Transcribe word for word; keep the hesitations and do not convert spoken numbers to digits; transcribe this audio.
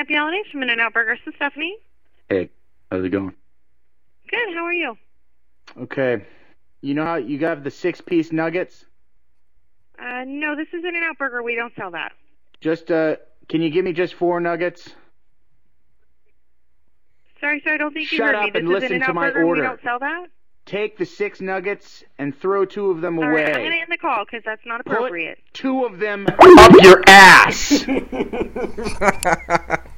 Happy holidays from In-N-Out Burgers. This is Stephanie. Hey, how's it going? Good, how are you? Okay. You know how you got the six-piece nuggets? Uh, no, this is In-N-Out Burger. We don't sell that. Just, uh, can you give me just four nuggets? Sorry, sir, I don't think you Shut heard me. up This and is listen In-N-Out to my Burger. order. We don't sell that. Take the six nuggets and throw two of them All away. right, I'm going to end the call because that's not appropriate. Put two of them up your ass!